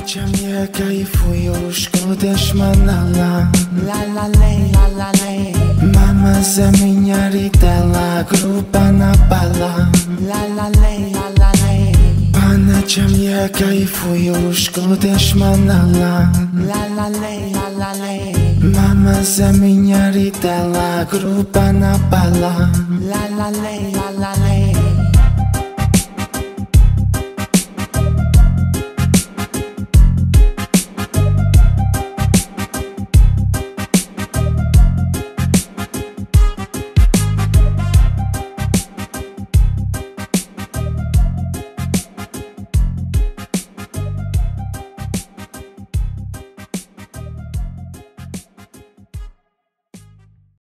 Jamaica e fui os codas manala. La la lei, la la lei. Mamas a minha ritela, grupa na bala. La la lei, la la lei. Pana Jamaica e fui os codas manala. La la lei, la la lei. Mamas a minha ritela, grupa na bala. La la lei, la la lei.